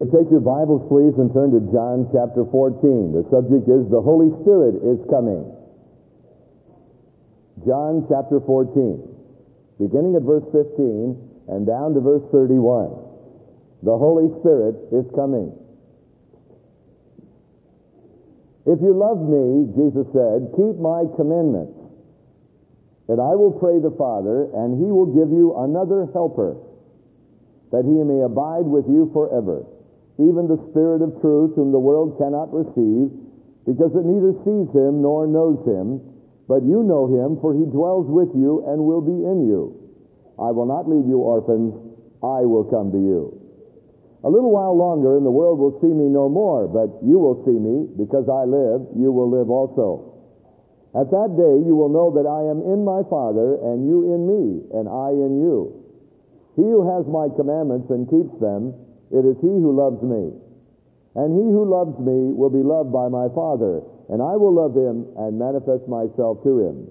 Take your Bibles, please, and turn to John chapter 14. The subject is the Holy Spirit is coming. John chapter 14, beginning at verse 15 and down to verse 31. The Holy Spirit is coming. If you love me, Jesus said, keep my commandments, and I will pray the Father, and he will give you another helper, that he may abide with you forever. Even the Spirit of truth, whom the world cannot receive, because it neither sees him nor knows him, but you know him, for he dwells with you and will be in you. I will not leave you orphans, I will come to you. A little while longer, and the world will see me no more, but you will see me, because I live, you will live also. At that day you will know that I am in my Father, and you in me, and I in you. He who has my commandments and keeps them, it is he who loves me. And he who loves me will be loved by my Father, and I will love him and manifest myself to him.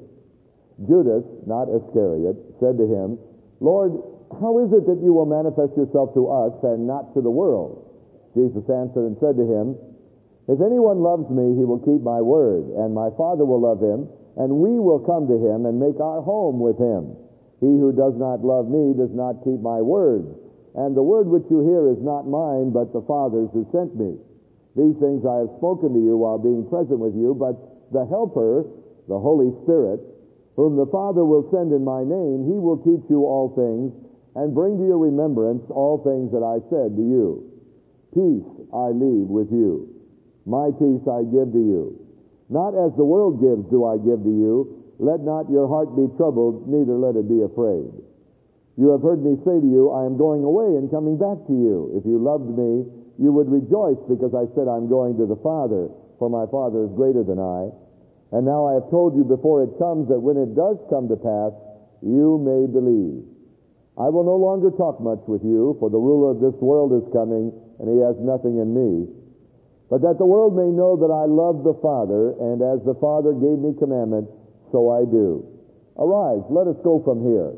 Judas, not Iscariot, said to him, Lord, how is it that you will manifest yourself to us and not to the world? Jesus answered and said to him, If anyone loves me, he will keep my word, and my Father will love him, and we will come to him and make our home with him. He who does not love me does not keep my word. And the word which you hear is not mine, but the Father's who sent me. These things I have spoken to you while being present with you, but the Helper, the Holy Spirit, whom the Father will send in my name, he will teach you all things, and bring to your remembrance all things that I said to you. Peace I leave with you. My peace I give to you. Not as the world gives do I give to you. Let not your heart be troubled, neither let it be afraid. You have heard me say to you, I am going away and coming back to you. If you loved me, you would rejoice because I said I'm going to the Father, for my Father is greater than I. And now I have told you before it comes, that when it does come to pass, you may believe. I will no longer talk much with you, for the ruler of this world is coming, and he has nothing in me. But that the world may know that I love the Father, and as the Father gave me commandment, so I do. Arise, let us go from here.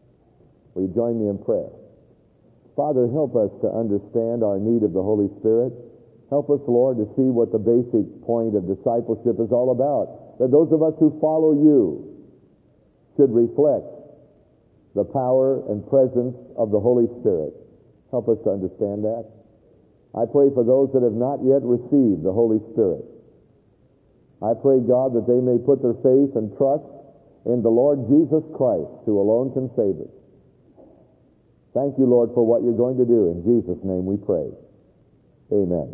Will you join me in prayer? Father, help us to understand our need of the Holy Spirit. Help us, Lord, to see what the basic point of discipleship is all about. That those of us who follow you should reflect the power and presence of the Holy Spirit. Help us to understand that. I pray for those that have not yet received the Holy Spirit. I pray, God, that they may put their faith and trust in the Lord Jesus Christ, who alone can save us. Thank you, Lord, for what you're going to do. In Jesus' name we pray. Amen.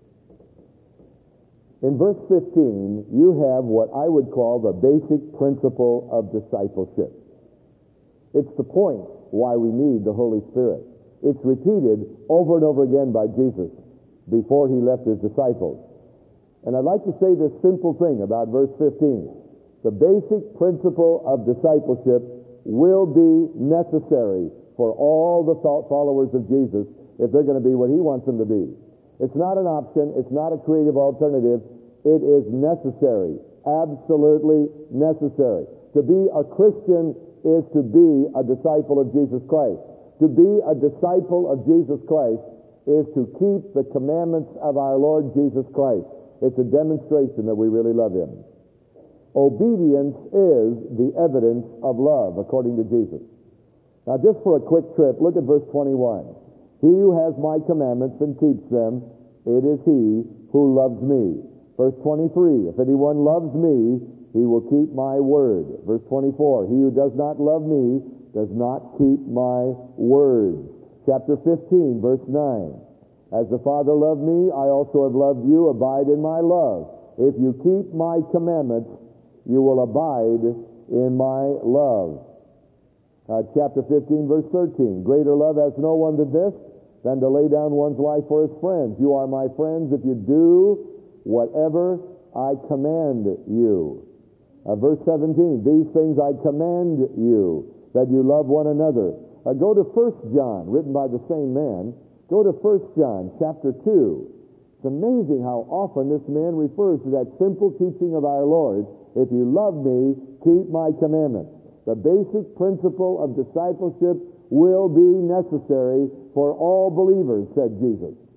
In verse 15, you have what I would call the basic principle of discipleship. It's the point why we need the Holy Spirit. It's repeated over and over again by Jesus before he left his disciples. And I'd like to say this simple thing about verse 15. The basic principle of discipleship will be necessary for all the followers of Jesus if they're going to be what he wants them to be. It's not an option. It's not a creative alternative. It is necessary. Absolutely necessary. To be a Christian is to be a disciple of Jesus Christ. To be a disciple of Jesus Christ is to keep the commandments of our Lord Jesus Christ. It's a demonstration that we really love him. Obedience is the evidence of love, according to Jesus. Now, just for a quick trip, look at verse 21. He who has my commandments and keeps them, it is he who loves me. Verse 23, if anyone loves me, he will keep my word. Verse 24, he who does not love me does not keep my word. Chapter 15, verse 9. As the Father loved me, I also have loved you. Abide in my love. If you keep my commandments, you will abide in my love. Chapter 15, verse 13. Greater love has no one than this, than to lay down one's life for his friends. You are my friends if you do whatever I command you. Verse 17. These things I command you, that you love one another. Go to 1 John, written by the same man. Go to 1 John, chapter 2. It's amazing how often this man refers to that simple teaching of our Lord. If you love me, keep my commandments. The basic principle of discipleship will be necessary for all believers, said Jesus.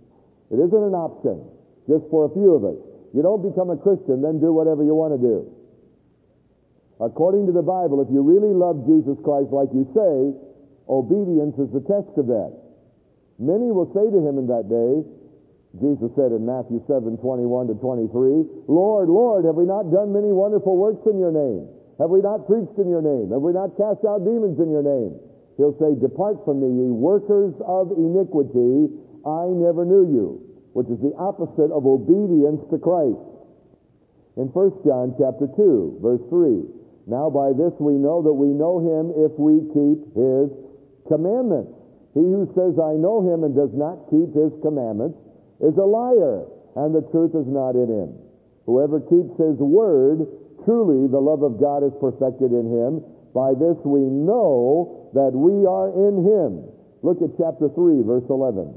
It isn't an option just for a few of us. You don't become a Christian, then do whatever you want to do. According to the Bible, if you really love Jesus Christ like you say, obedience is the test of that. Many will say to him in that day, Jesus said in Matthew 7:21 to 23, Lord, Lord, have we not done many wonderful works in your name? Have we not preached in your name? Have we not cast out demons in your name? He'll say, depart from me, ye workers of iniquity, I never knew you, which is the opposite of obedience to Christ. In 1 John chapter 2, verse 3, now by this we know that we know him if we keep his commandments. He who says, I know him and does not keep his commandments is a liar, and the truth is not in him. Whoever keeps his word, truly the love of God is perfected in him. By this we know that we are in him. Look at chapter 3, verse 11.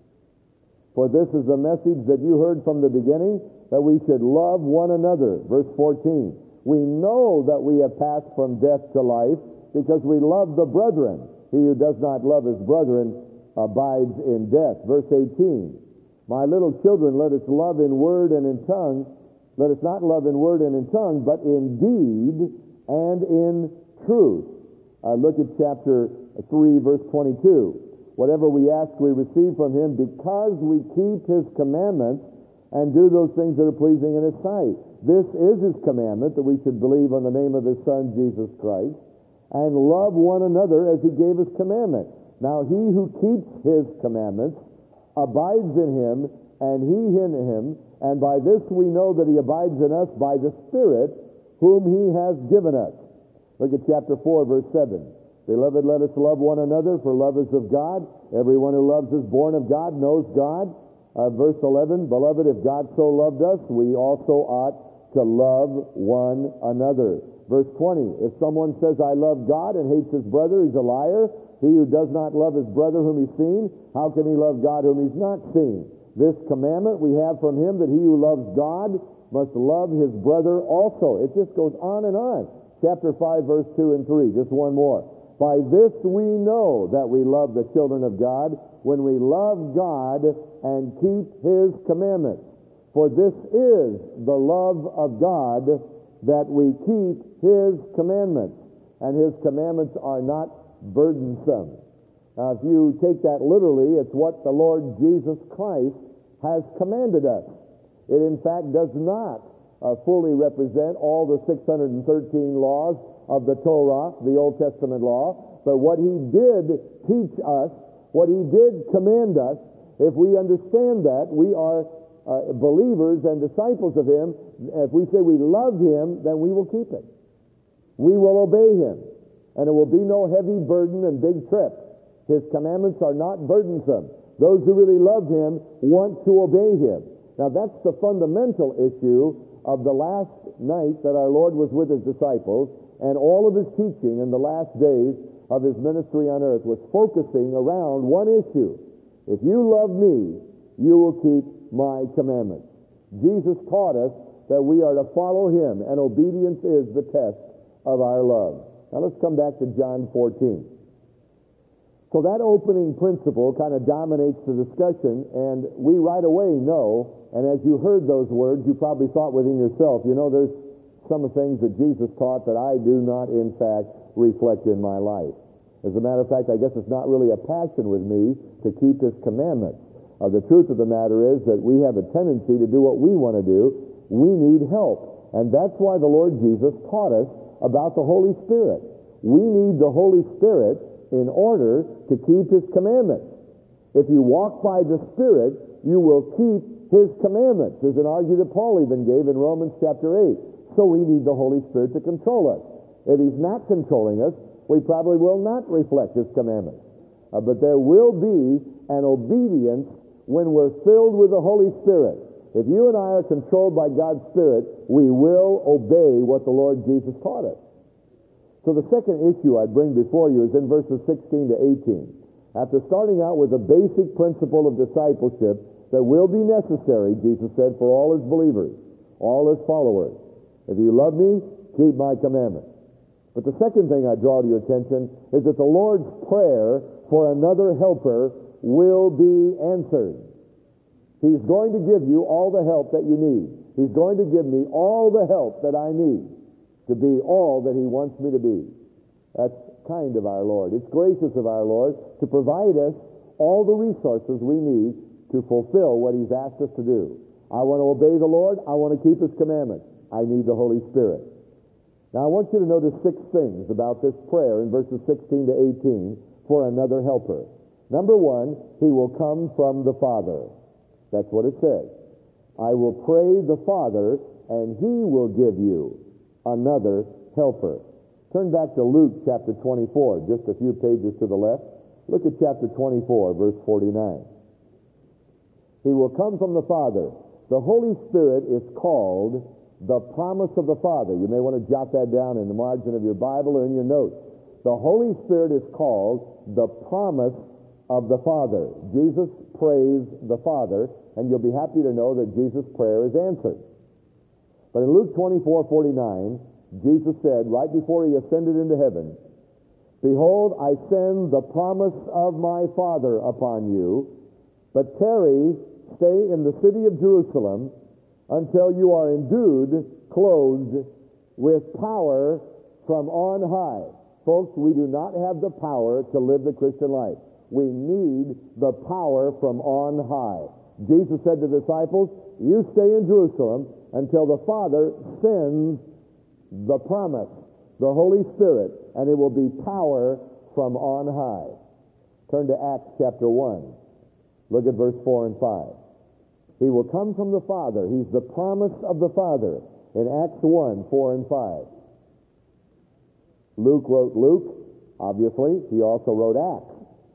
For this is the message that you heard from the beginning, that we should love one another. Verse 14. We know that we have passed from death to life because we love the brethren. He who does not love his brethren abides in death. Verse 18. My little children, let us love in word and in tongue. Let us not love in word and in tongue, but in deed and in truth. Look at chapter 3, verse 22. Whatever we ask, we receive from him because we keep his commandments and do those things that are pleasing in his sight. This is his commandment, that we should believe on the name of his Son, Jesus Christ, and love one another as he gave his commandment. Now he who keeps his commandments abides in him, and he in him, and by this we know that he abides in us by the Spirit whom he has given us. Look at chapter 4, verse 7. Beloved, let us love one another, for love is of God. Everyone who loves is born of God, knows God. Verse 11, beloved, if God so loved us, we also ought to love one another. Verse 20, if someone says, I love God and hates his brother, he's a liar. He who does not love his brother whom he's seen, how can he love God whom he's not seen? This commandment we have from him, that he who loves God must love his brother also. It just goes on and on. Chapter 5, verse 2 and 3, just one more. By this we know that we love the children of God, when we love God and keep his commandments. For this is the love of God, that we keep his commandments. And his commandments are not burdensome. Now, if you take that literally, it's what the Lord Jesus Christ has commanded us. It, in fact, does not fully represent all the 613 laws of the Torah, the Old Testament law, but what he did teach us, what he did command us, if we understand that, we are believers and disciples of him. If we say we love him, then we will keep it. We will obey him, and it will be no heavy burden and big trip. His commandments are not burdensome. Those who really love him want to obey him. Now, that's the fundamental issue of the last night that our Lord was with his disciples, and all of his teaching in the last days of his ministry on earth was focusing around one issue. If you love me, you will keep my commandments. Jesus taught us that we are to follow him, and obedience is the test of our love. Now let's come back to John 14. So that opening principle kind of dominates the discussion, and we right away know, and as you heard those words, you probably thought within yourself, you know, there's some of the things that Jesus taught that I do not, in fact, reflect in my life. As a matter of fact, I guess it's not really a passion with me to keep his commandments. The truth of the matter is that we have a tendency to do what we want to do. We need help. And that's why the Lord Jesus taught us about the Holy Spirit. We need the Holy Spirit in order to keep his commandments. If you walk by the Spirit, you will keep his commandments. There's an argument that Paul even gave in Romans chapter 8. So we need the Holy Spirit to control us. If he's not controlling us, we probably will not reflect his commandments. But there will be an obedience when we're filled with the Holy Spirit. If you and I are controlled by God's Spirit, we will obey what the Lord Jesus taught us. So the second issue I bring before you is in verses 16 to 18. After starting out with a basic principle of discipleship that will be necessary, Jesus said, for all his believers, all his followers. If you love me, keep my commandments. But the second thing I draw to your attention is that the Lord's prayer for another helper will be answered. He's going to give you all the help that you need. He's going to give me all the help that I need to be all that he wants me to be. That's kind of our Lord. It's gracious of our Lord to provide us all the resources we need to fulfill what he's asked us to do. I want to obey the Lord. I want to keep his commandments. I need the Holy Spirit. Now I want you to notice 6 things about this prayer in verses 16 to 18 for another helper. Number 1, he will come from the Father. That's what it says. I will pray the Father, and he will give you another helper. Turn back to Luke chapter 24, just a few pages to the left. Look at chapter 24, verse 49. He will come from the Father. The Holy Spirit is called the promise of the Father. You may want to jot that down in the margin of your Bible or in your notes. The Holy Spirit is called the promise of the Father. Jesus prays the Father, and you'll be happy to know that Jesus' prayer is answered. But in Luke 24:49, Jesus said, right before he ascended into heaven, "Behold, I send the promise of my Father upon you, but tarry, stay in the city of Jerusalem until you are endued, clothed with power from on high." Folks, we do not have the power to live the Christian life. We need the power from on high. Jesus said to the disciples, "You stay in Jerusalem until the Father sends the promise, the Holy Spirit, and it will be power from on high." Turn to Acts chapter 1. Look at verse 4 and 5. He will come from the Father. He's the promise of the Father in Acts 1, 4 and 5. Luke wrote Luke, obviously. He also wrote Acts.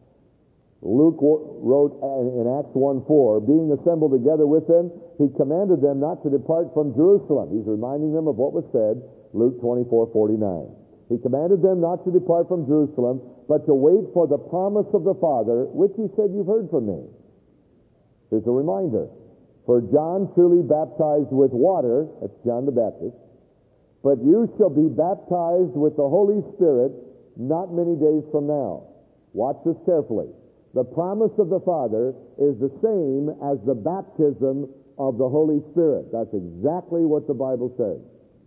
Luke wrote in Acts 1:4, "Being assembled together with them, he commanded them not to depart from Jerusalem." He's reminding them of what was said, Luke 24:49. He commanded them not to depart from Jerusalem, but to wait for the promise of the Father, which he said, "You've heard from me." Here's a reminder. "For John truly baptized with water," that's John the Baptist, "but you shall be baptized with the Holy Spirit not many days from now." Watch this carefully. The promise of the Father is the same as the baptism of the Holy Spirit. That's exactly what the Bible says.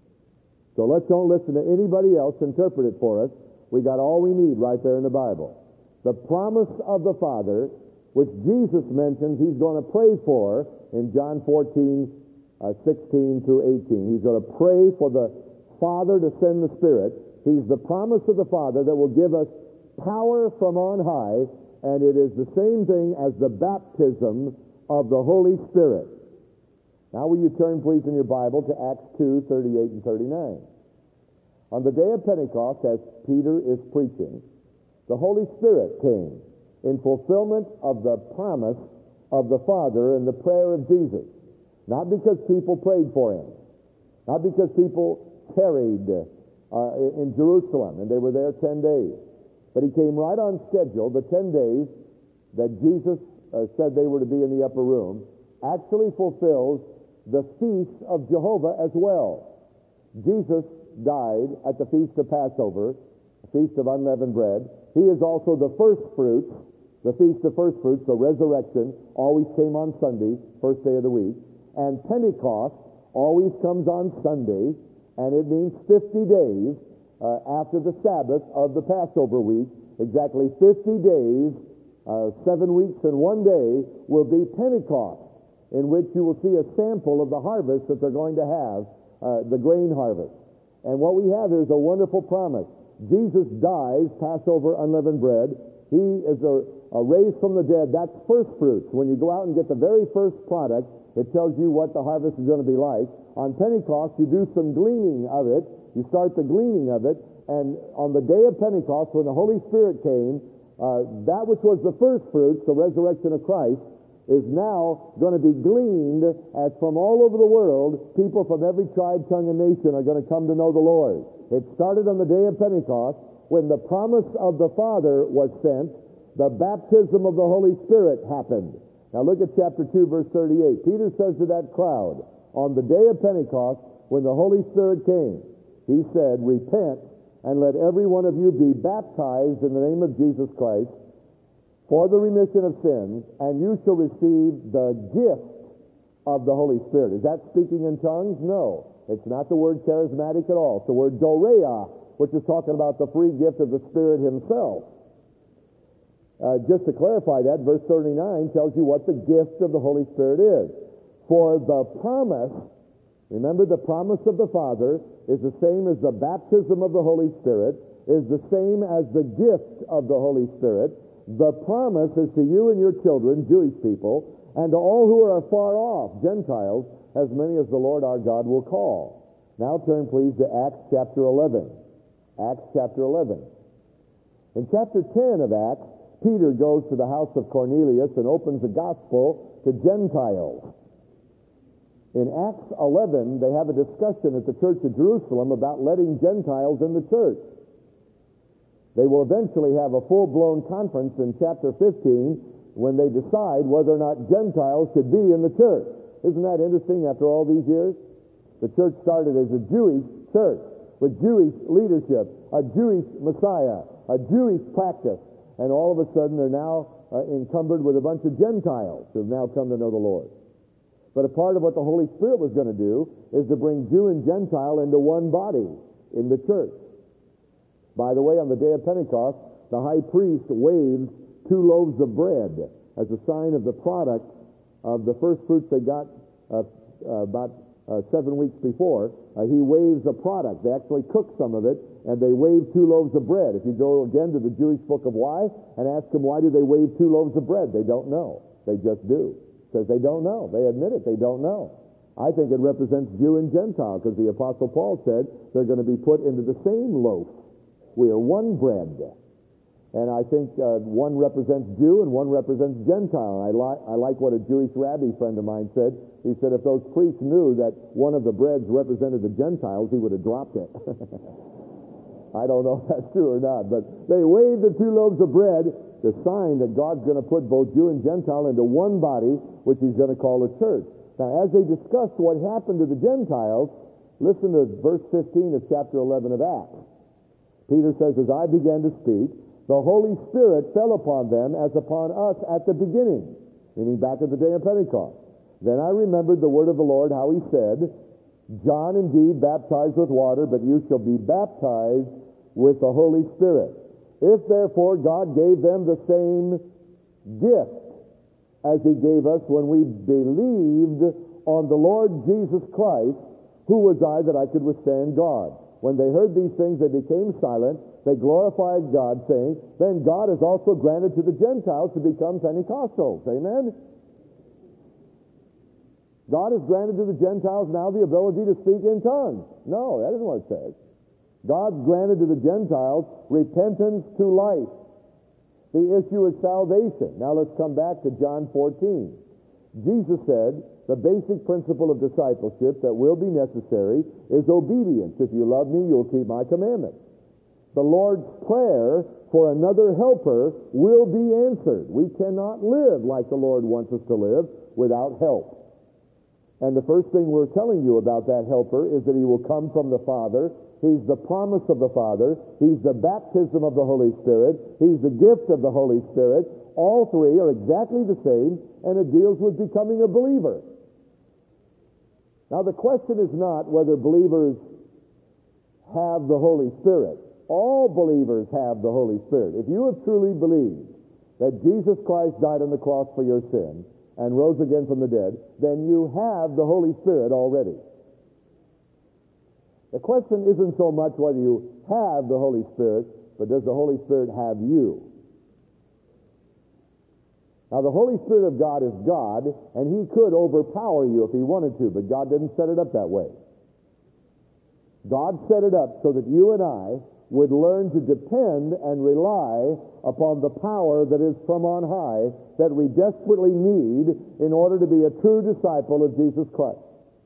So let's don't listen to anybody else interpret it for us. We got all we need right there in the Bible. The promise of the Father, which Jesus mentions he's going to pray for in John 14, 16 through 18. He's going to pray for the Father to send the Spirit. He's the promise of the Father that will give us power from on high, and it is the same thing as the baptism of the Holy Spirit. Now will you turn, please, in your Bible to Acts 2, 38 and 39. On the day of Pentecost, as Peter is preaching, the Holy Spirit came in fulfillment of the promise of the Father and the prayer of Jesus. Not because people prayed for him. Not because people tarried in Jerusalem, and they were there 10 days. But he came right on schedule. The 10 days that Jesus said they were to be in the upper room actually fulfills the feast of Jehovah as well. Jesus died at the feast of Passover, the feast of unleavened bread. He is also the first fruits, the feast of first fruits, the resurrection, always came on Sunday, first day of the week. And Pentecost always comes on Sunday, and it means 50 days after the Sabbath of the Passover week. Exactly 50 days, 7 weeks and 1 day will be Pentecost, in which you will see a sample of the harvest that they're going to have, the grain harvest. And what we have is a wonderful promise. Jesus dies, Passover unleavened bread. He is raised from the dead. That's first fruits. When you go out and get the very first product, it tells you what the harvest is going to be like. On Pentecost, you do some gleaning of it. You start the gleaning of it. And on the day of Pentecost, when the Holy Spirit came, that which was the first fruits, the resurrection of Christ, is now going to be gleaned as from all over the world, people from every tribe, tongue, and nation are going to come to know the Lord. It started on the day of Pentecost when the promise of the Father was sent. The baptism of the Holy Spirit happened. Now look at chapter 2, verse 38. Peter says to that crowd, on the day of Pentecost, when the Holy Spirit came, he said, "Repent and let every one of you be baptized in the name of Jesus Christ for the remission of sins, and you shall receive the gift of the Holy Spirit. Is that speaking in tongues? No. It's not the word charismatic at all. It's the word dorea, which is talking about the free gift of the Spirit himself. Just to clarify that, verse 39 tells you what the gift of the Holy Spirit is. For the promise, remember the promise of the Father is the same as the baptism of the Holy Spirit, is the same as the gift of the Holy Spirit. The promise is to you and your children, Jewish people, and to all who are far off, Gentiles, as many as the Lord our God will call. Now turn please to Acts chapter 11. Acts chapter 11. In chapter 10 of Acts, Peter goes to the house of Cornelius and opens the gospel to Gentiles. In Acts 11, they have a discussion at the church of Jerusalem about letting Gentiles in the church. They will eventually have a full-blown conference in chapter 15 when they decide whether or not Gentiles should be in the church. Isn't that interesting after all these years? The church started as a Jewish church with Jewish leadership, a Jewish Messiah, a Jewish practice, and all of a sudden they're now encumbered with a bunch of Gentiles who have now come to know the Lord. But a part of what the Holy Spirit was going to do is to bring Jew and Gentile into one body in the church. By the way, on the day of Pentecost, the high priest waves 2 loaves of bread as a sign of the product of the first fruits they got about 7 weeks before. He waves a product. They actually cook some of it, and they wave 2 loaves of bread. If you go again to the Jewish book of why and ask them why do they wave 2 loaves of bread, they don't know. They just do. Because they don't know. They admit it. They don't know. I think it represents Jew and Gentile, because the Apostle Paul said they're going to be put into the same loaf. We are one bread. And I think one represents Jew and one represents Gentile. And I like what a Jewish rabbi friend of mine said. He said if those priests knew that one of the breads represented the Gentiles, he would have dropped it. I don't know if that's true or not, but they waved the 2 loaves of bread, the sign that God's going to put both Jew and Gentile into one body, which he's going to call a church. Now, as they discussed what happened to the Gentiles, listen to verse 15 of chapter 11 of Acts. Peter says, as I began to speak, the Holy Spirit fell upon them as upon us at the beginning, meaning back at the day of Pentecost. Then I remembered the word of the Lord, how he said, John indeed baptized with water, but you shall be baptized with the Holy Spirit. If therefore God gave them the same gift as he gave us when we believed on the Lord Jesus Christ, who was I that I could withstand God? When they heard these things, they became silent. They glorified God, saying, then God has also granted to the Gentiles to become Pentecostals. Amen? God has granted to the Gentiles now the ability to speak in tongues. No, that isn't what it says. God's granted to the Gentiles repentance to life. The issue is salvation. Now let's come back to John 14. Jesus said, the basic principle of discipleship that will be necessary is obedience. If you love me, you'll keep my commandments. The Lord's Prayer for another helper will be answered. We cannot live like the Lord wants us to live without help. And the first thing we're telling you about that helper is that he will come from the Father. He's the promise of the Father. He's the baptism of the Holy Spirit. He's the gift of the Holy Spirit. All three are exactly the same, and it deals with becoming a believer. Now, the question is not whether believers have the Holy Spirit. All believers have the Holy Spirit. If you have truly believed that Jesus Christ died on the cross for your sin and rose again from the dead, then you have the Holy Spirit already. The question isn't so much whether you have the Holy Spirit, but does the Holy Spirit have you? Now, the Holy Spirit of God is God, and he could overpower you if he wanted to, but God didn't set it up that way. God set it up so that you and I would learn to depend and rely upon the power that is from on high that we desperately need in order to be a true disciple of Jesus Christ.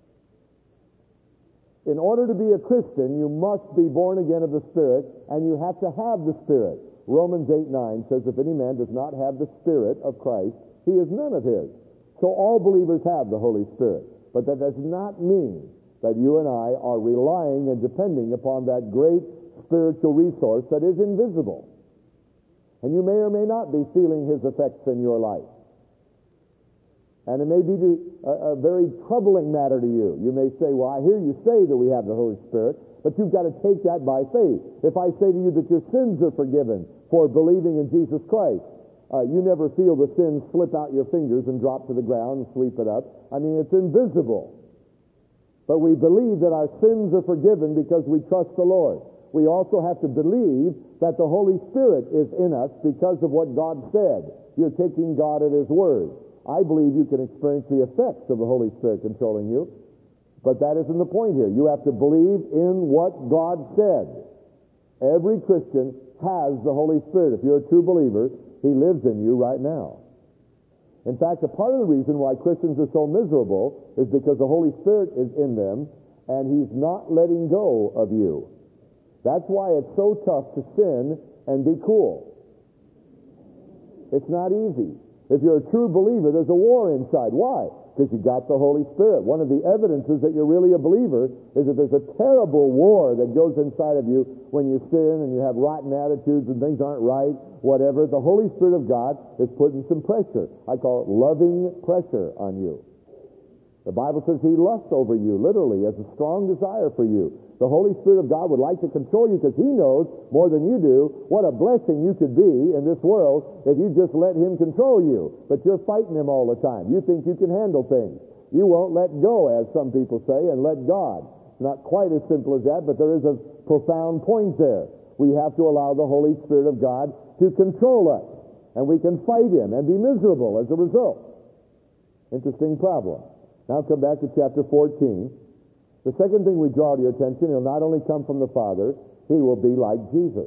In order to be a Christian, you must be born again of the Spirit, and you have to have the Spirit. Romans 8:9 says, if any man does not have the Spirit of Christ, he is none of his. So all believers have the Holy Spirit. But that does not mean that you and I are relying and depending upon that great spiritual resource that is invisible. And you may or may not be feeling his effects in your life. And it may be a very troubling matter to you. You may say, well, I hear you say that we have the Holy Spirit, but you've got to take that by faith. If I say to you that your sins are forgiven for believing in Jesus Christ, you never feel the sin slip out your fingers and drop to the ground and sweep it up. I mean, it's invisible. But we believe that our sins are forgiven because we trust the Lord. We also have to believe that the Holy Spirit is in us because of what God said. You're taking God at His word. I believe you can experience the effects of the Holy Spirit controlling you, but that isn't the point here. You have to believe in what God said. Every Christian has the Holy Spirit. If you're a true believer, He lives in you right now. In fact, a part of the reason why Christians are so miserable is because the Holy Spirit is in them and He's not letting go of you. That's why it's so tough to sin and be cool. It's not easy. If you're a true believer, there's a war inside. Why? Because you got the Holy Spirit. One of the evidences that you're really a believer is that there's a terrible war that goes inside of you when you sin and you have rotten attitudes and things aren't right, whatever. The Holy Spirit of God is putting some pressure. I call it loving pressure on you. The Bible says He lusts over you, literally, has a strong desire for you. The Holy Spirit of God would like to control you because He knows more than you do what a blessing you could be in this world if you just let Him control you. But you're fighting Him all the time. You think you can handle things. You won't let go, as some people say, and let God. It's not quite as simple as that, but there is a profound point there. We have to allow the Holy Spirit of God to control us, and we can fight Him and be miserable as a result. Interesting problem. Now come back to chapter 14. The second thing we draw to your attention, He'll not only come from the Father, He will be like Jesus.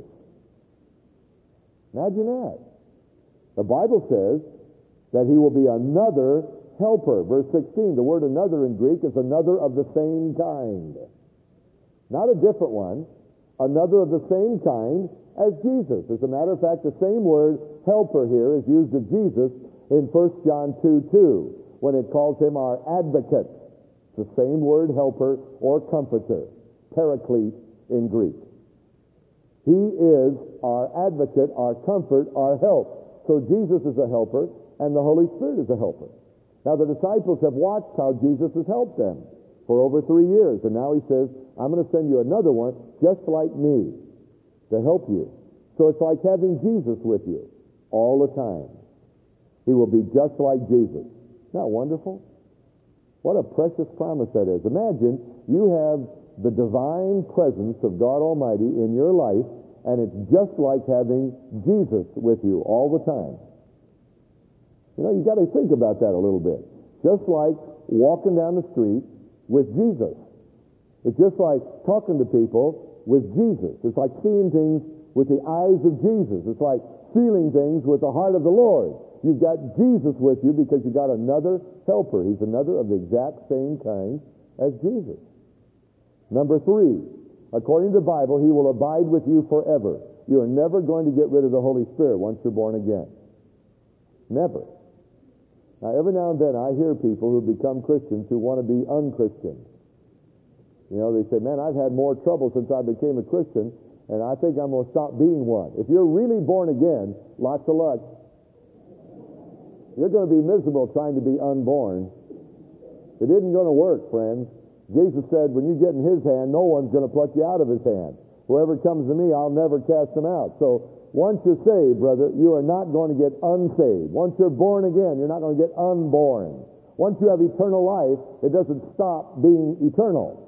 Imagine that. The Bible says that He will be another helper. Verse 16, the word another in Greek is another of the same kind. Not a different one, another of the same kind as Jesus. As a matter of fact, the same word helper here is used of Jesus in 1 John 2:2 when it calls Him our advocate. The same word, helper or comforter, paraclete in Greek. He is our advocate, our comfort, our help. So Jesus is a helper, and the Holy Spirit is a helper. Now the disciples have watched how Jesus has helped them for over 3 years, and now He says, I'm going to send you another one just like me to help you. So it's like having Jesus with you all the time. He will be just like Jesus. Isn't that wonderful? What a precious promise that is. Imagine you have the divine presence of God Almighty in your life, and it's just like having Jesus with you all the time. You know, you got to think about that a little bit. Just like walking down the street with Jesus. It's just like talking to people with Jesus. It's like seeing things with the eyes of Jesus. It's like feeling things with the heart of the Lord. You've got Jesus with you because you got another helper. He's another of the exact same kind as Jesus. Number 3, according to the Bible, He will abide with you forever. You are never going to get rid of the Holy Spirit once you're born again. Never. Now, every now and then I hear people who become Christians who want to be unchristian. You know, they say, man, I've had more trouble since I became a Christian, and I think I'm going to stop being one. If you're really born again, lots of luck. You're going to be miserable trying to be unborn. It isn't going to work, friends. Jesus said, when you get in His hand, no one's going to pluck you out of His hand. Whoever comes to me, I'll never cast them out. So once you're saved, brother, you are not going to get unsaved. Once you're born again, you're not going to get unborn. Once you have eternal life, it doesn't stop being eternal.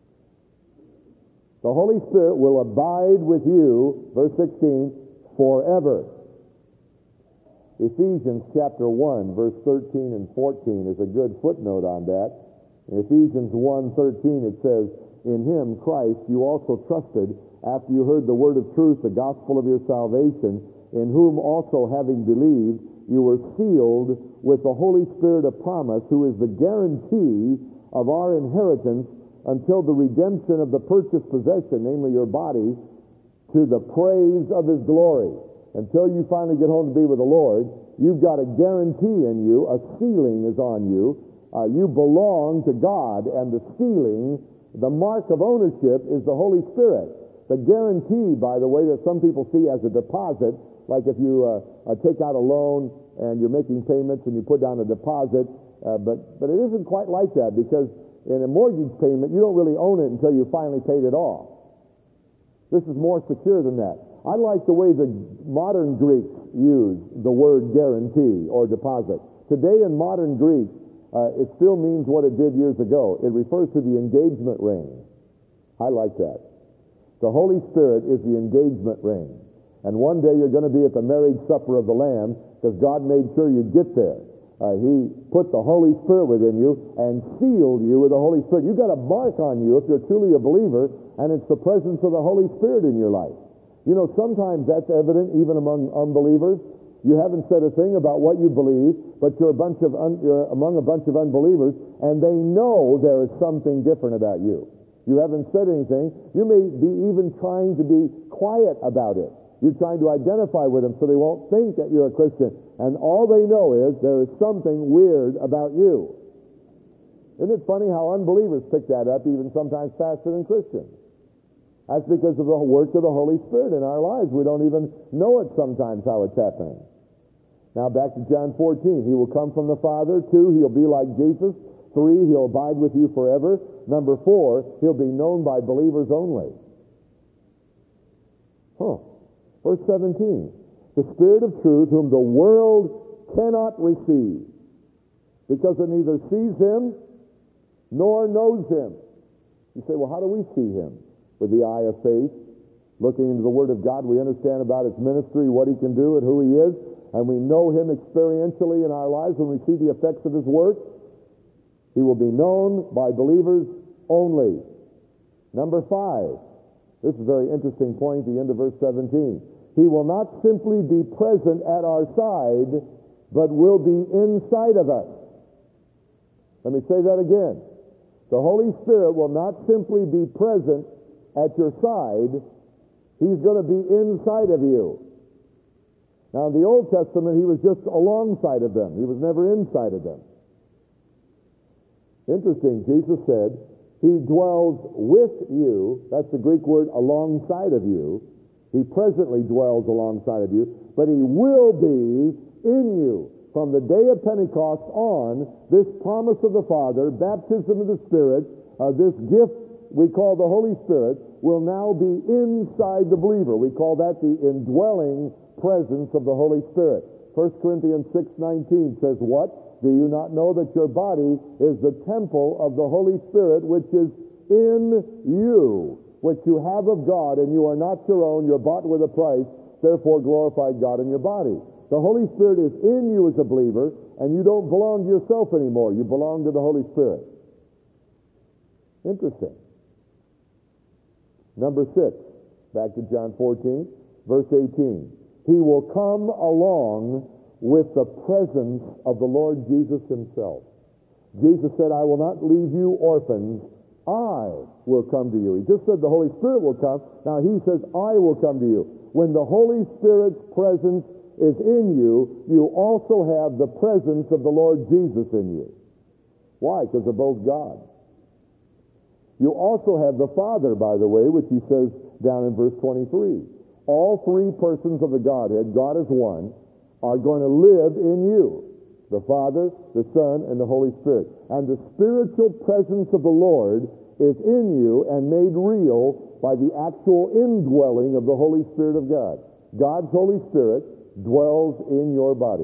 The Holy Spirit will abide with you, verse 16, forever. Ephesians chapter 1, verse 13 and 14 is a good footnote on that. In Ephesians 1:13 it says, in Him, Christ, you also trusted after you heard the word of truth, the gospel of your salvation, in whom also having believed, you were sealed with the Holy Spirit of promise, who is the guarantee of our inheritance until the redemption of the purchased possession, namely your body, to the praise of His glory. Until you finally get home to be with the Lord, you've got a guarantee in you, a sealing is on you. You belong to God, and the sealing, the mark of ownership, is the Holy Spirit. The guarantee, by the way, that some people see as a deposit, like if you take out a loan and you're making payments and you put down a deposit, But it isn't quite like that, because in a mortgage payment, you don't really own it until you finally paid it off. This is more secure than that. I like the way the modern Greeks use the word guarantee or deposit. Today in modern Greek, it still means what it did years ago. It refers to the engagement ring. I like that. The Holy Spirit is the engagement ring. And one day you're going to be at the marriage supper of the Lamb, because God made sure you'd get there. He put the Holy Spirit within you and sealed you with the Holy Spirit. You've got a mark on you if you're truly a believer, and it's the presence of the Holy Spirit in your life. You know, sometimes that's evident even among unbelievers. You haven't said a thing about what you believe, but you're among a bunch of unbelievers, and they know there is something different about you. You haven't said anything. You may be even trying to be quiet about it. You're trying to identify with them so they won't think that you're a Christian. And all they know is there is something weird about you. Isn't it funny how unbelievers pick that up even sometimes faster than Christians? That's because of the work of the Holy Spirit in our lives. We don't even know it sometimes how it's happening. Now back to John 14. He will come from the Father. 2, he'll be like Jesus. 3, he'll abide with you forever. Number 4, he'll be known by believers only. Verse 17. The Spirit of truth, whom the world cannot receive, because it neither sees him nor knows him. You say, well, how do we see him? With the eye of faith, looking into the Word of God, we understand about his ministry, what he can do, and who he is, and we know him experientially in our lives when we see the effects of his work. He will be known by believers only. Number 5. This is a very interesting point at the end of verse 17. He will not simply be present at our side, but will be inside of us. Let me say that again. The Holy Spirit will not simply be present at your side. He's going to be inside of you. Now, in the Old Testament, he was just alongside of them. He was never inside of them. Interesting, Jesus said, he dwells with you. That's the Greek word, alongside of you. He presently dwells alongside of you, but he will be in you. From the day of Pentecost on, this promise of the Father, baptism of the Spirit, this gift we call the Holy Spirit, will now be inside the believer. We call that the indwelling presence of the Holy Spirit. 1 Corinthians 6:19 says what? Do you not know that your body is the temple of the Holy Spirit, which is in you, which you have of God, and you are not your own, you're bought with a price, therefore glorify God in your body. The Holy Spirit is in you as a believer, and you don't belong to yourself anymore. You belong to the Holy Spirit. Interesting. Number 6, back to John 14, verse 18. He will come along with the presence of the Lord Jesus himself. Jesus said, I will not leave you orphans. I will come to you. He just said the Holy Spirit will come. Now he says, I will come to you. When the Holy Spirit's presence is in you, you also have the presence of the Lord Jesus in you. Why? Because they're both God. You also have the Father, by the way, which he says down in verse 23. All 3 persons of the Godhead, God is one, are going to live in you. The Father, the Son, and the Holy Spirit. And the spiritual presence of the Lord is in you and made real by the actual indwelling of the Holy Spirit of God. God's Holy Spirit dwells in your body.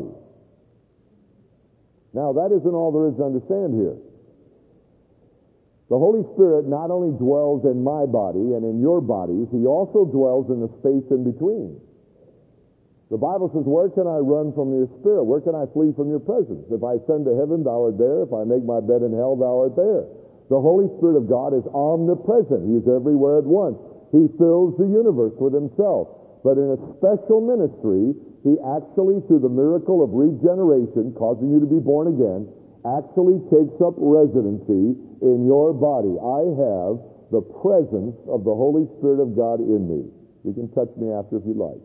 Now, that isn't all there is to understand here. The Holy Spirit not only dwells in my body and in your bodies, he also dwells in the space in between. The Bible says, where can I run from your Spirit? Where can I flee from your presence? If I ascend to heaven, thou art there. If I make my bed in hell, thou art there. The Holy Spirit of God is omnipresent. He is everywhere at once. He fills the universe with himself. But in a special ministry, he actually, through the miracle of regeneration, causing you to be born again, actually takes up residency in your body. I have the presence of the Holy Spirit of God in me. You can touch me after if you like.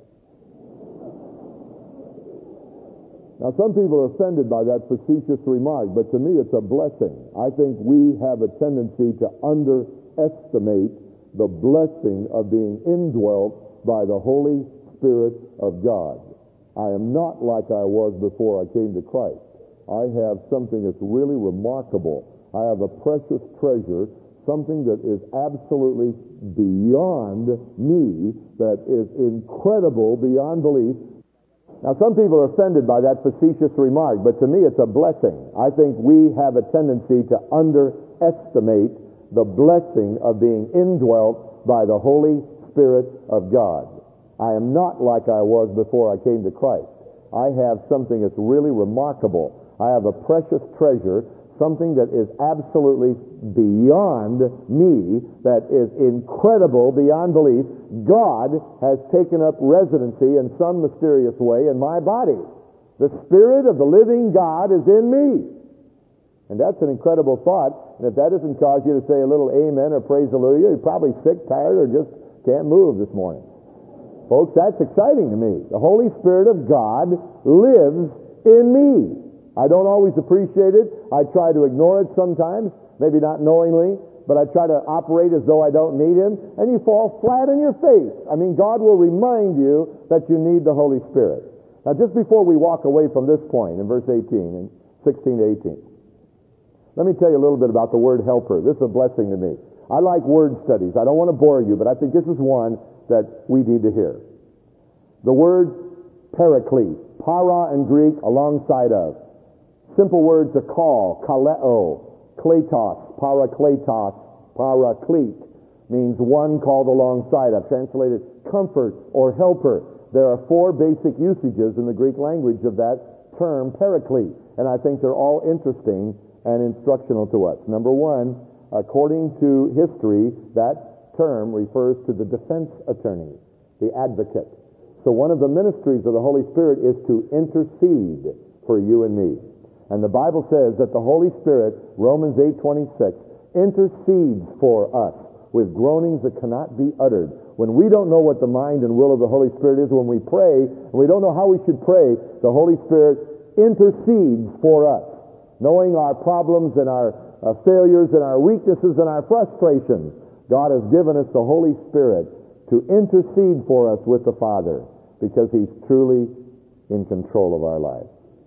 Now, some people are offended by that facetious remark, but to me it's a blessing. I think we have a tendency to underestimate the blessing of being indwelt by the Holy Spirit of God. I am not like I was before I came to Christ. I have something that's really remarkable. I have a precious treasure, something that is absolutely beyond me, that is incredible beyond belief. Now, some people are offended by that facetious remark, but to me it's a blessing. I think we have a tendency to underestimate the blessing of being indwelt by the Holy Spirit of God. I am not like I was before I came to Christ. I have something that's really remarkable. I have a precious treasure, something that is absolutely beyond me, that is incredible beyond belief. God has taken up residency in some mysterious way in my body. The Spirit of the living God is in me. And that's an incredible thought. And if that doesn't cause you to say a little amen or praise hallelujah, you're probably sick, tired, or just can't move this morning. Folks, that's exciting to me. The Holy Spirit of God lives in me. I don't always appreciate it. I try to ignore it sometimes, maybe not knowingly, but I try to operate as though I don't need Him, and you fall flat on your face. I mean, God will remind you that you need the Holy Spirit. Now, just before we walk away from this point, in verse 18, and 16 to 18, let me tell you a little bit about the word helper. This is a blessing to me. I like word studies. I don't want to bore you, but I think this is one that we need to hear. The word paraclete, para in Greek, alongside of. Simple words to call, kaleo, kletos, parakletos, paraclete, means one called alongside of. Translated comfort or helper. There are 4 basic usages in the Greek language of that term, paraclete, and I think they're all interesting and instructional to us. Number 1, according to history, that term refers to the defense attorney, the advocate. So one of the ministries of the Holy Spirit is to intercede for you and me. And the Bible says that the Holy Spirit, Romans 8:26, intercedes for us with groanings that cannot be uttered. When we don't know what the mind and will of the Holy Spirit is when we pray, and we don't know how we should pray, the Holy Spirit intercedes for us, knowing our problems and our failures and our weaknesses and our frustrations. God has given us the Holy Spirit to intercede for us with the Father, because He's truly in control of our lives.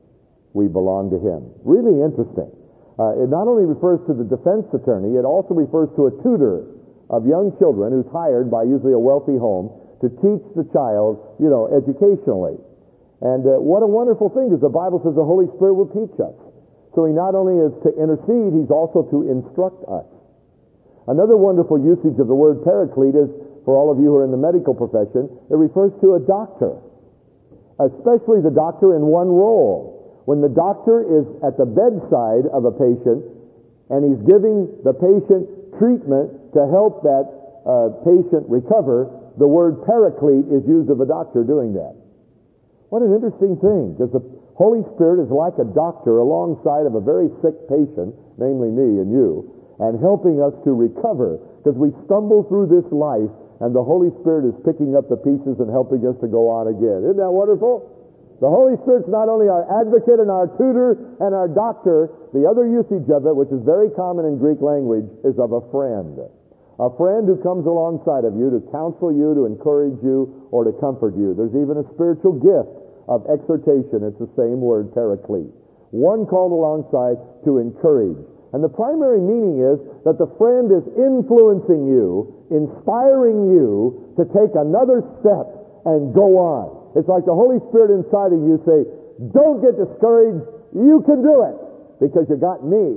We belong to Him. Really interesting. It not only refers to the defense attorney, it also refers to a tutor of young children who's hired by usually a wealthy home to teach the child, educationally. And what a wonderful thing is the Bible says the Holy Spirit will teach us. So He not only is to intercede, He's also to instruct us. Another wonderful usage of the word paraclete is, for all of you who are in the medical profession, it refers to a doctor, especially the doctor in one role. When the doctor is at the bedside of a patient and he's giving the patient treatment to help that patient recover, the word paraclete is used of a doctor doing that. What an interesting thing, because the Holy Spirit is like a doctor alongside of a very sick patient, namely me and you, and helping us to recover, because we stumble through this life and the Holy Spirit is picking up the pieces and helping us to go on again. Isn't that wonderful? The Holy Spirit's not only our advocate and our tutor and our doctor, the other usage of it, which is very common in Greek language, is of a friend. A friend who comes alongside of you to counsel you, to encourage you, or to comfort you. There's even a spiritual gift of exhortation. It's the same word, paraclete. One called alongside to encourage. And the primary meaning is that the friend is influencing you, inspiring you to take another step and go on. It's like the Holy Spirit inside of you say, don't get discouraged, you can do it, because you got me.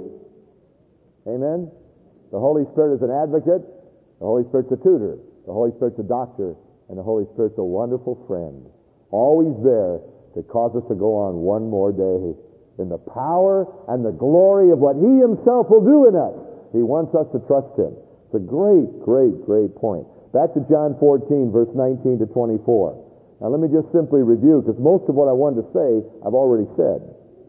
Amen? The Holy Spirit is an advocate, the Holy Spirit's a tutor, the Holy Spirit's a doctor, and the Holy Spirit's a wonderful friend. Always there to cause us to go on one more day in the power and the glory of what He Himself will do in us. He wants us to trust Him. It's a great, great, great point. Back to John 14, verse 19 to 24. Now let me just simply review, because most of what I wanted to say, I've already said.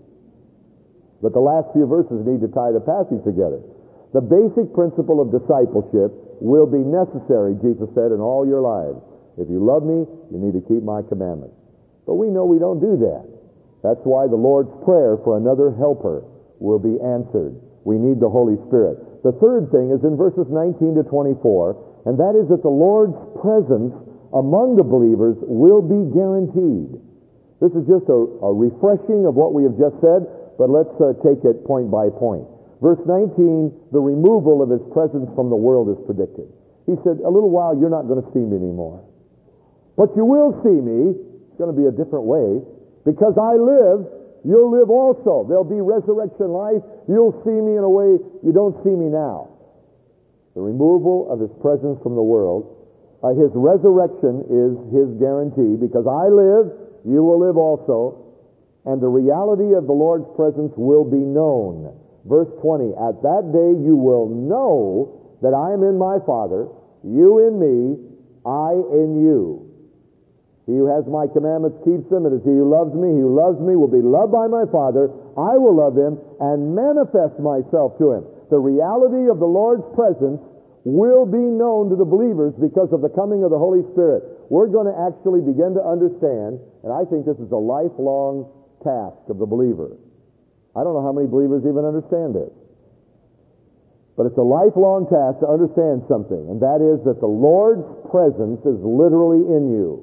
But the last few verses need to tie the passage together. The basic principle of discipleship will be necessary, Jesus said, in all your lives. If you love me, you need to keep my commandments. But we know we don't do that. That's why the Lord's Prayer for another helper will be answered. We need the Holy Spirit. The third thing is in verses 19 to 24, and that is that the Lord's presence among the believers will be guaranteed. This is just a refreshing of what we have just said. but let's take it point by point. Verse 19, the removal of his presence from the world is predicted. He said, a little while you're not going to see me anymore. But you will see me. It's going to be a different way. Because I live, you'll live also. There'll be resurrection life. You'll see me in a way you don't see me now. The removal of his presence from the world. His resurrection is his guarantee. Because I live, you will live also. And the reality of the Lord's presence will be known. Verse 20, at that day you will know that I am in my Father, you in me, I in you. He who has my commandments keeps them. It is he who loves me. He who loves me will be loved by my Father. I will love him and manifest myself to him. The reality of the Lord's presence will be known to the believers because of the coming of the Holy Spirit. We're going to actually begin to understand, and I think this is a lifelong task of the believer. I don't know how many believers even understand this. But it's a lifelong task to understand something, and that is that the Lord's presence is literally in you.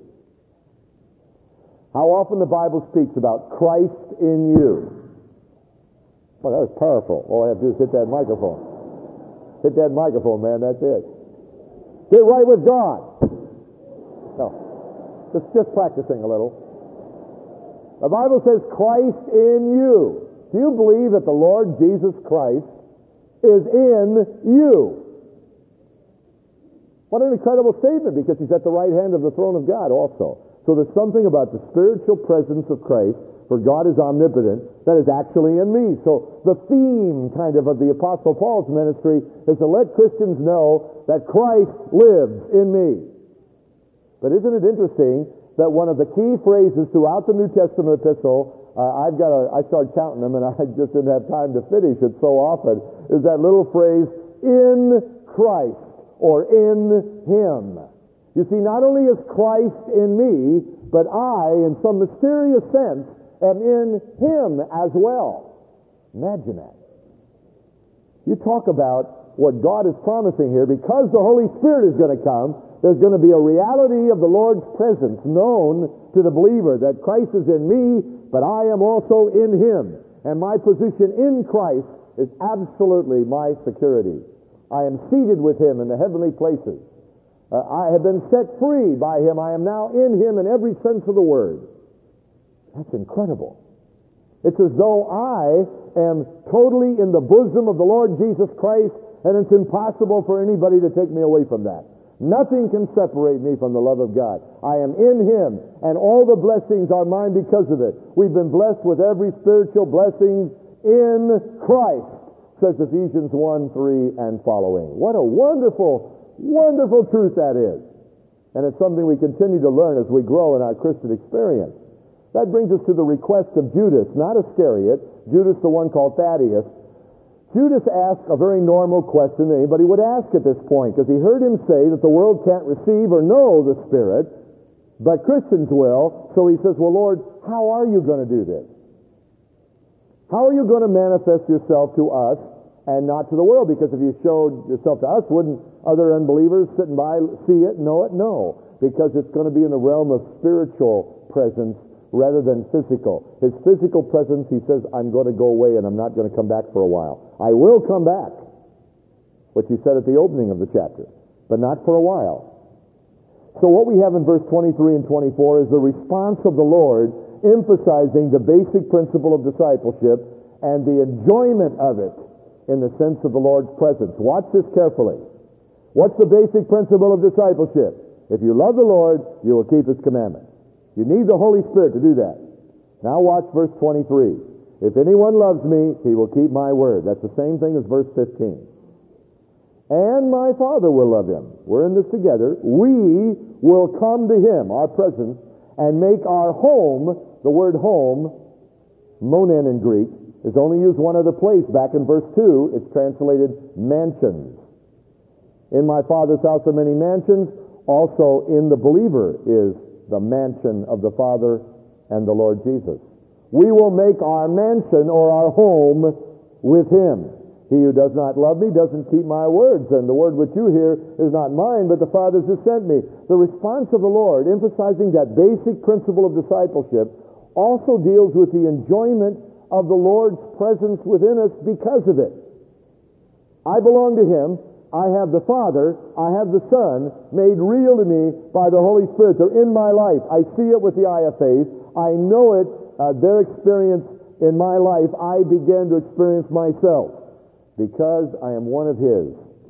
How often the Bible speaks about Christ in you. Well, that was powerful. All I have to do is hit that microphone. Hit that microphone, man, that's it. Get right with God. No, just practicing a little. The Bible says Christ in you. Do you believe that the Lord Jesus Christ is in you? What an incredible statement, because he's at the right hand of the throne of God also. So there's something about the spiritual presence of Christ, for God is omnipotent, that is actually in me. So the theme kind of the Apostle Paul's ministry is to let Christians know that Christ lives in me. But isn't it interesting that one of the key phrases throughout the New Testament epistle, I started counting them and I just didn't have time to finish it so often, is that little phrase, in Christ, or in him. You see, not only is Christ in me, but I, in some mysterious sense, am in him as well. Imagine that. You talk about what God is promising here. Because the Holy Spirit is going to come, there's going to be a reality of the Lord's presence known to the believer, that Christ is in me, but I am also in him. And my position in Christ is absolutely my security. I am seated with him in the heavenly places. I have been set free by him. I am now in him in every sense of the word. That's incredible. It's as though I am totally in the bosom of the Lord Jesus Christ, and it's impossible for anybody to take me away from that. Nothing can separate me from the love of God. I am in him, and all the blessings are mine because of it. We've been blessed with every spiritual blessing in Christ, says Ephesians 1:3 and following. What a wonderful truth that is. And it's something we continue to learn as we grow in our Christian experience. That brings us to the request of Judas, not Iscariot. Judas, the one called Thaddeus. Judas asked a very normal question that anybody would ask at this point, because he heard him say that the world can't receive or know the Spirit, but Christians will. So he says, well, Lord, how are you going to do this? How are you going to manifest yourself to us and not to the world? Because if you showed yourself to us, wouldn't other unbelievers sitting by see it, know it? No, because it's going to be in the realm of spiritual presence rather than physical. His physical presence, he says, I'm going to go away and I'm not going to come back for a while. I will come back, which he said at the opening of the chapter, but not for a while. So what we have in verse 23 and 24 is the response of the Lord emphasizing the basic principle of discipleship and the enjoyment of it in the sense of the Lord's presence. Watch this carefully. What's the basic principle of discipleship? If you love the Lord, you will keep his commandments. You need the Holy Spirit to do that. Now watch verse 23. If anyone loves me, he will keep my word. That's the same thing as verse 15. And my Father will love him. We're in this together. We will come to him, our presence, and make our home. The word home, monen in Greek, is only used one other place. Back in verse 2, it's translated mansions. In my Father's house are many mansions. Also in the believer is the mansion of the Father and the Lord Jesus. We will make our mansion or our home with him. He who does not love me doesn't keep my words, and the word which you hear is not mine, but the Father's who sent me. The response of the Lord, emphasizing that basic principle of discipleship, also deals with the enjoyment of the Lord's presence within us because of it. I belong to Him. I have the Father. I have the Son made real to me by the Holy Spirit. They're in my life. I see it with the eye of faith. I know it, their experience in my life, I began to experience myself because I am one of His.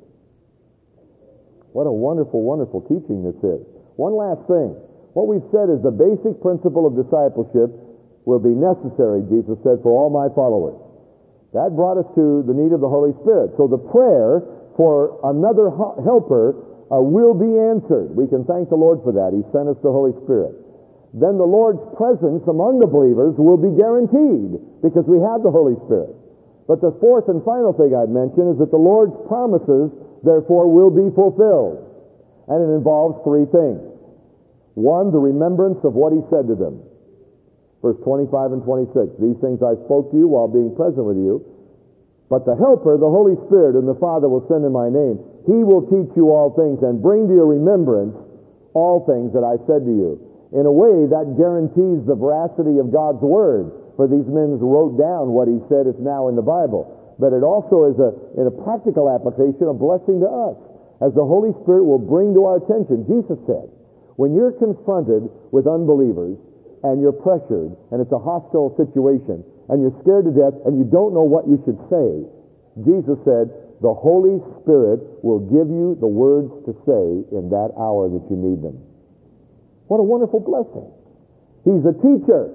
What a wonderful, wonderful teaching this is. One last thing. What we've said is the basic principle of discipleship will be necessary, Jesus said, for all my followers. That brought us to the need of the Holy Spirit. So the prayer for another helper will be answered. We can thank the Lord for that. He sent us the Holy Spirit. Then the Lord's presence among the believers will be guaranteed because we have the Holy Spirit. But the fourth and final thing I'd mention is that the Lord's promises, therefore, will be fulfilled. And it involves three things. One, the remembrance of what He said to them. Verse 25 and 26. These things I spoke to you while being present with you. But the Helper, the Holy Spirit, whom the Father will send in my name, He will teach you all things and bring to your remembrance all things that I said to you. In a way, that guarantees the veracity of God's Word. For these men wrote down what He said is now in the Bible. But it also is, in a practical application, a blessing to us, as the Holy Spirit will bring to our attention. Jesus said, when you're confronted with unbelievers, and you're pressured, and it's a hostile situation, and you're scared to death, and you don't know what you should say, Jesus said, the Holy Spirit will give you the words to say in that hour that you need them. What a wonderful blessing. He's a teacher.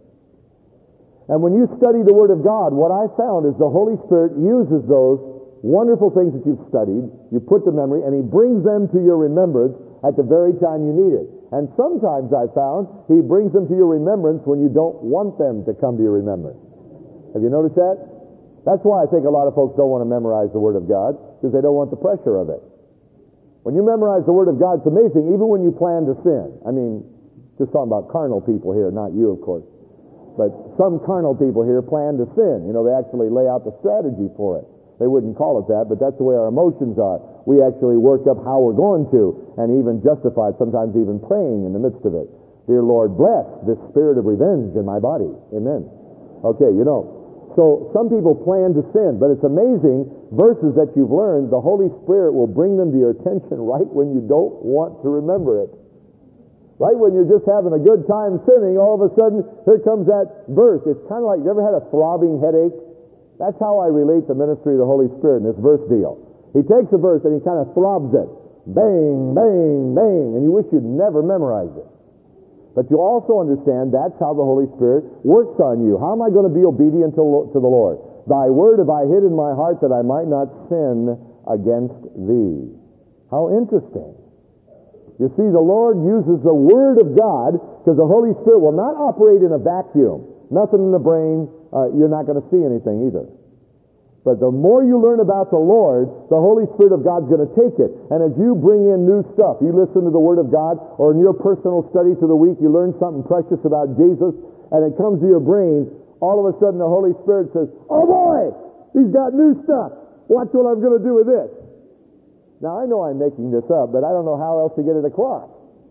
And when you study the Word of God, what I found is the Holy Spirit uses those wonderful things that you've studied, you put to memory, and He brings them to your remembrance at the very time you need it. And sometimes I found He brings them to your remembrance when you don't want them to come to your remembrance. Have you noticed that? That's why I think a lot of folks don't want to memorize the Word of God, because they don't want the pressure of it. When you memorize the Word of God, it's amazing, even when you plan to sin. I mean, just talking about carnal people here, not you, of course. But some carnal people here plan to sin. You know, they actually lay out the strategy for it. They wouldn't call it that, but that's the way our emotions are. We actually work up how we're going to, and even justify it, sometimes even praying in the midst of it. Dear Lord, bless this spirit of revenge in my body. Amen. Okay, you know. So some people plan to sin, but it's amazing, verses that you've learned, the Holy Spirit will bring them to your attention right when you don't want to remember it. Right when you're just having a good time sinning, all of a sudden, here comes that verse. It's kind of like, you ever had a throbbing headache? That's how I relate the ministry of the Holy Spirit in this verse deal. He takes a verse and he kind of throbs it. Bang, bang, bang. And you wish you'd never memorized it. But you also understand that's how the Holy Spirit works on you. How am I going to be obedient to the Lord? Thy word have I hid in my heart that I might not sin against thee. How interesting. You see, the Lord uses the Word of God because the Holy Spirit will not operate in a vacuum. Nothing in the brain, you're not going to see anything either. But the more you learn about the Lord, the Holy Spirit of God's going to take it. And as you bring in new stuff, you listen to the Word of God, or in your personal study through the week, you learn something precious about Jesus, and it comes to your brain, all of a sudden the Holy Spirit says, oh boy, he's got new stuff. Watch what I'm going to do with this. Now, I know I'm making this up, but I don't know how else to get it across.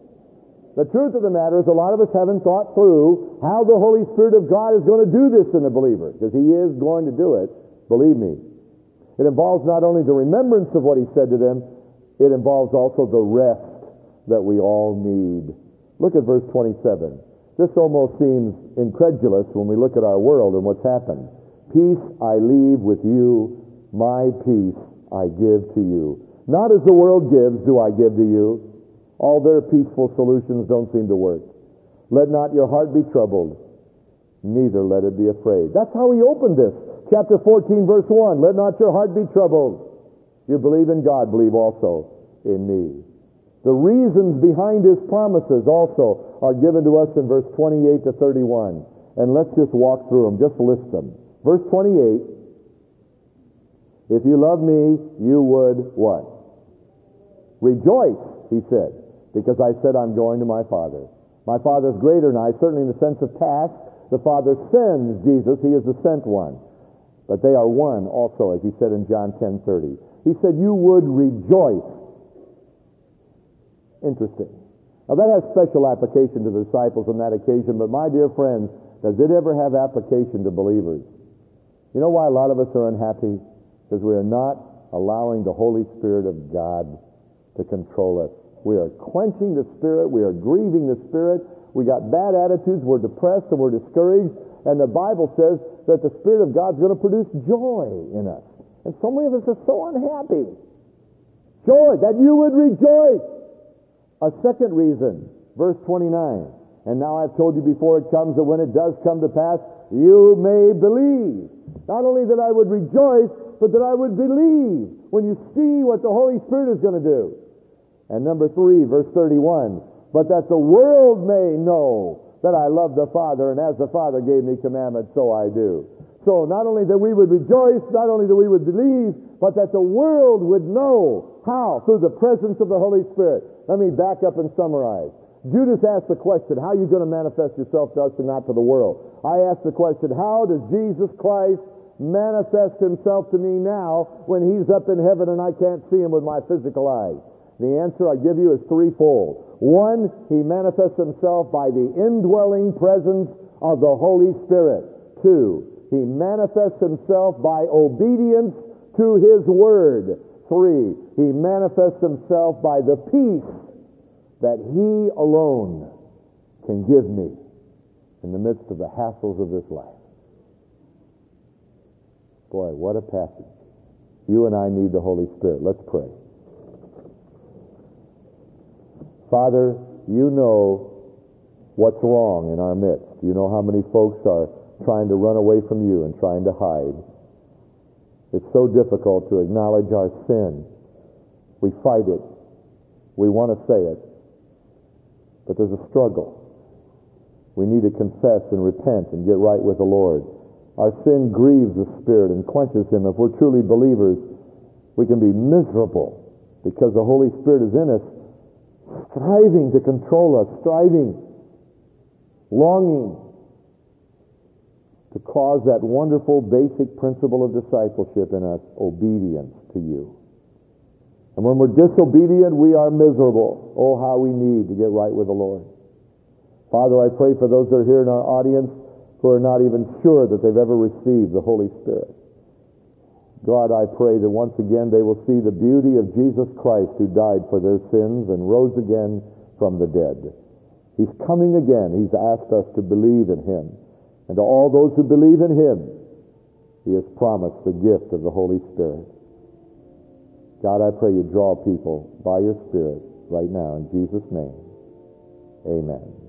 The truth of the matter is a lot of us haven't thought through how the Holy Spirit of God is going to do this in a believer, because He is going to do it, believe me. It involves not only the remembrance of what He said to them, it involves also the rest that we all need. Look at verse 27. This almost seems incredulous when we look at our world and what's happened. Peace I leave with you, my peace I give to you. Not as the world gives do I give to you. All their peaceful solutions don't seem to work. Let not your heart be troubled, neither let it be afraid. That's how He opened this. Chapter 14, verse 1. Let not your heart be troubled. You believe in God, believe also in me. The reasons behind His promises also are given to us in verse 28 to 31. And let's just walk through them, just list them. Verse 28, if you love me, you would what? Rejoice, He said, because I said I'm going to my Father. My Father's greater than I, certainly in the sense of task. The Father sends Jesus. He is the sent one. But they are one also, as He said in John 10:30. He said you would rejoice. Interesting. Now that has special application to the disciples on that occasion, but my dear friends, Does it ever have application to believers? You know why a lot of us are unhappy? Because we are not allowing the Holy Spirit of God to control us. We are quenching the Spirit. We are grieving the Spirit. We got bad attitudes. We're depressed and we're discouraged. And the Bible says that the Spirit of God's going to produce joy in us. And so many of us are so unhappy. Joy, that you would rejoice. A second reason, verse 29. And now I've told you before it comes that when it does come to pass, you may believe. Not only that I would rejoice, but that I would believe when you see what the Holy Spirit is going to do. And number 3, verse 31. But that the world may know that I love the Father, and as the Father gave me commandments, so I do. So not only that we would rejoice, not only that we would believe, but that the world would know. How? Through the presence of the Holy Spirit. Let me back up and summarize. Judas asked the question, how are you going to manifest yourself to us and not to the world? I asked the question, how does Jesus Christ manifest himself to me now when he's up in heaven and I can't see him with my physical eyes? The answer I give you is threefold. 1, he manifests himself by the indwelling presence of the Holy Spirit. 2, he manifests himself by obedience to his word. 3, he manifests himself by the peace that he alone can give me in the midst of the hassles of this life. Boy, what a passage. You and I need the Holy Spirit. Let's pray. Father, you know what's wrong in our midst. You know how many folks are trying to run away from you and trying to hide. It's so difficult to acknowledge our sin. We fight it. We want to say it. But there's a struggle. We need to confess and repent and get right with the Lord. Our sin grieves the Spirit and quenches him. If we're truly believers, we can be miserable because the Holy Spirit is in us, striving to control us, striving, longing to cause that wonderful basic principle of discipleship in us, obedience to you. And when we're disobedient, we are miserable. Oh, how we need to get right with the Lord. Father, I pray for those that are here in our audience who are not even sure that they've ever received the Holy Spirit. God, I pray that once again they will see the beauty of Jesus Christ who died for their sins and rose again from the dead. He's coming again. He's asked us to believe in him. And to all those who believe in him, he has promised the gift of the Holy Spirit. God, I pray you draw people by your Spirit right now in Jesus' name. Amen.